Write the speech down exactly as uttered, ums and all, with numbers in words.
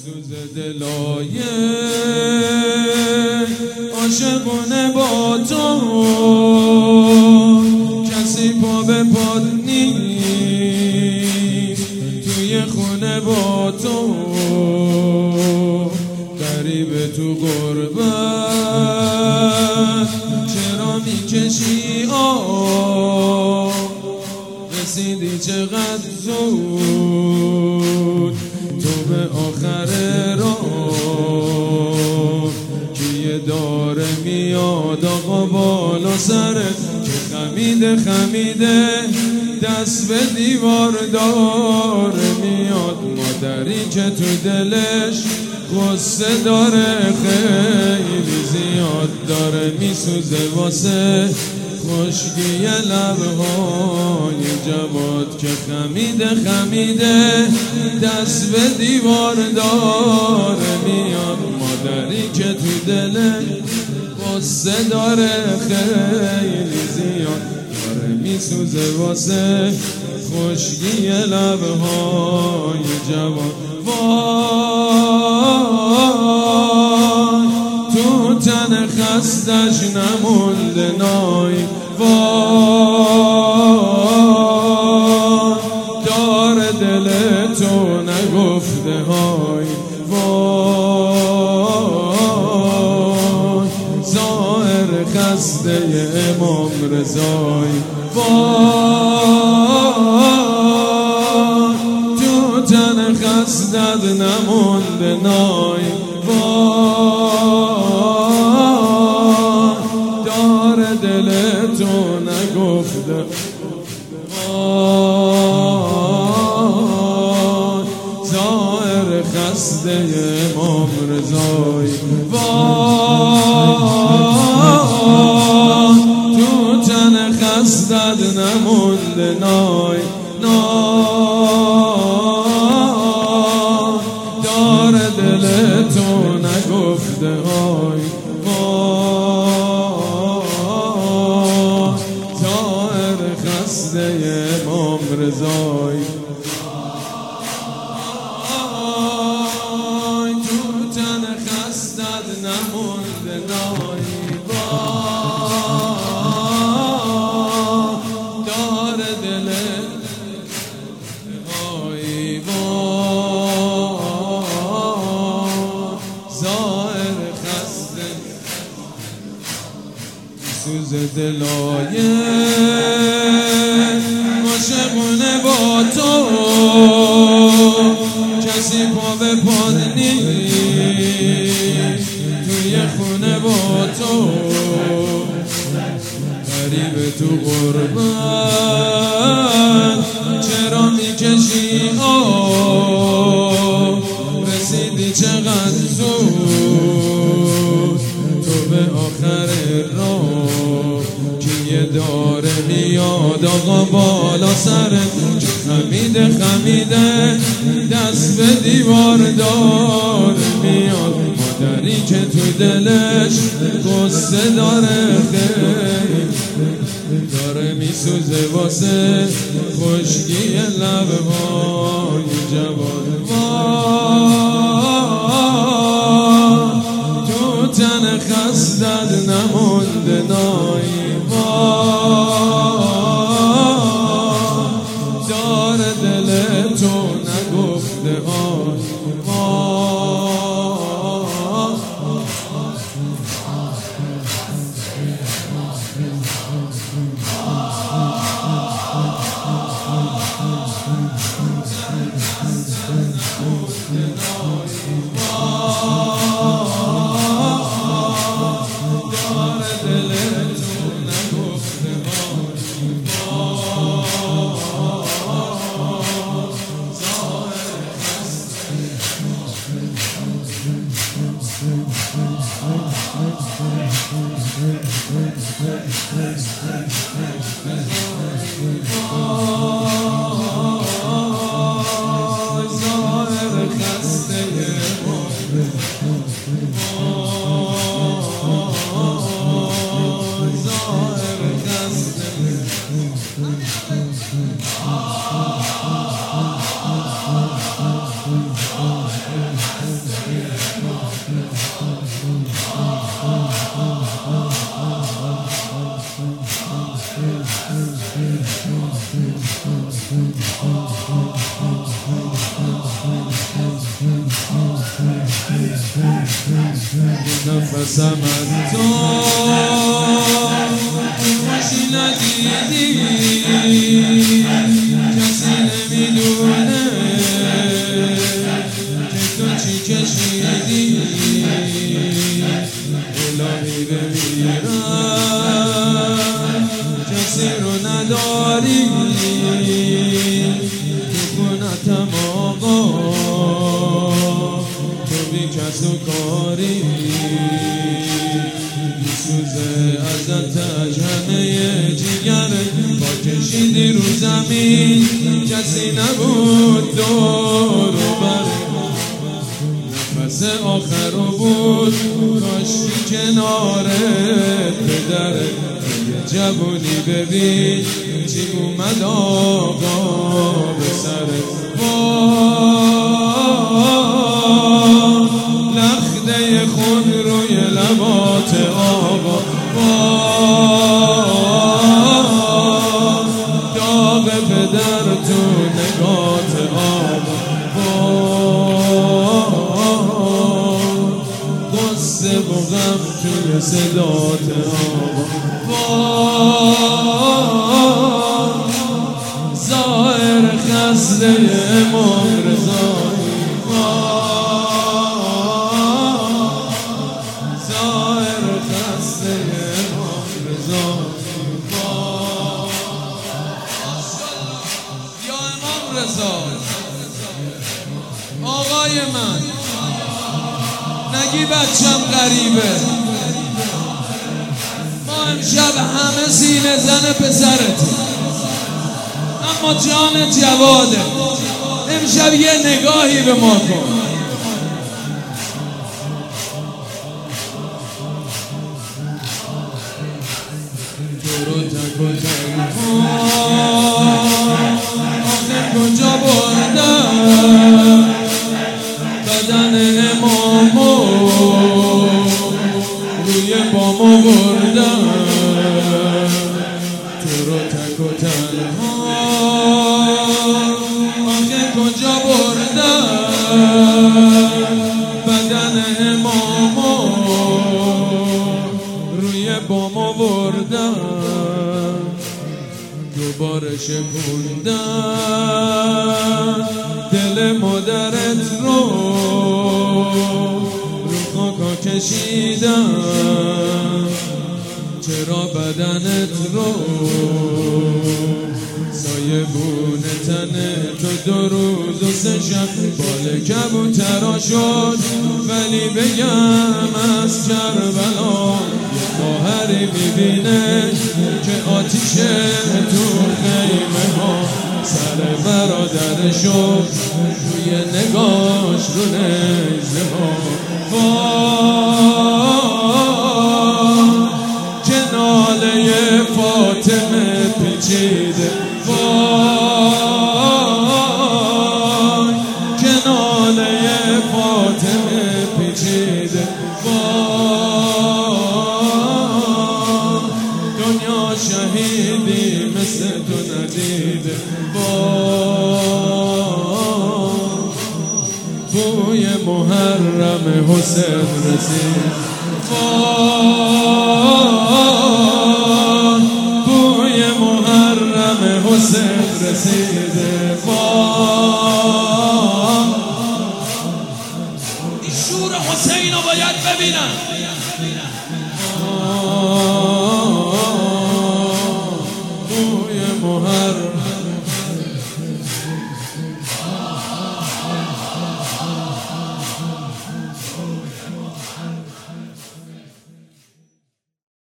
سوز دلای عاشقونه با تو کسی پا به پاد نیست توی خونه با تو غریبه تو غربت چرا میکشی آه رسیدی چقدر زود تو به آخر راه کیه داره میاد آقا بالا سرت که خمیده خمیده دست به دیوار داره میاد مادری که تو دلش غصه داره خیلی زیاد داره میسوزه واسه خشکی لبهای جواد که خمیده خمیده دست به دیوار داره میاد مادری که تو دلش غصه داره خیلی زیاد داره میسوزه واسه خشکی لبهای جواد وای تو تن خستش نمونده نای وای داره دل تو نگفته های وای ظاهر خسته امام رضای وای تو تن خستت نمونده نای وای داره دل تو نگفته وای ظاهر خسته امام رضای وای تو تن خستت نمونده نای نای داره دل تو نگفته های وای ظاهر خسته امام رضای وای تو تن خستت نمونده نای وای داره دل های وای ظاهر خسته سوز دلای عاشقونه با تو کسی پا به پاد نیست توی خونه با تو غریبه تو غربت چرا میکشی آه رسیدی چقدر زود تو به آخر راه کیه داره میاد آقا بالا سرت که خمیده خمیده دست به دیوار داره میاد مادری که تو دلش غصه داره خیلی داره میسوزه واسه خشکی لبهای جواد وای تو تن خستت نمونده نای وای داره دل تو نگفته آی نفسم از تو خوشی ندیدی کسی نمیدونه که تو چی کشیدی الهی بمیرم کسی رو نداری تو کنتم آقا تو بی کس و کاری میسوزه ازتش همه جگر با کشیدی رو زمین کسی نبود دور و بر نفس آخر رو بود کاشی کنارت پدره یه جوونی ببین چی اومد آقا به سرت لخته خون روی لبات آقا داغ پدر تو نگات آقا غصه و غم توی صدات آقا ظاهر خسته امام رضایی ظاهر خسته امام رضایی یا امام رضا آقای من نگی بچم غریبه ما امشب همه سینه زن پسرتی اما جان جواده امشب یه نگاهی به ما کن تو رو تک و تنها آخر کجا بردم بدن امامو روی بامو بردم تو رو تک و تنها آخه کجا بردم بدن امامو روی بامو بردم دوباره شکوندم دل مادرت رو رو خاکا کشیدم چرا بدنت رو سایه بونه تنه تو دو روز و سه شب بال کبوترا شد ولی بگم از کربلا یه خواهری میبینه که آتیشه تو خیمه ها سر برادرشو روی نگاش رو نیزه ها کناله فاطمه پیچیده وای کناله فاطمه پیچیده وای دنیا شهیدی مثل تو ندیده وای بوی محرم حسین رسید وای بوی محرم حسین رسیده وای این شور حسین رو باید ببینم